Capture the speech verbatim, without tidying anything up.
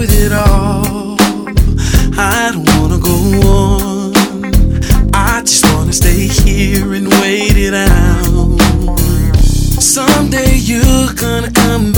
with it all. I don't wanna go on. I just wanna stay here and wait it out. Someday you're gonna come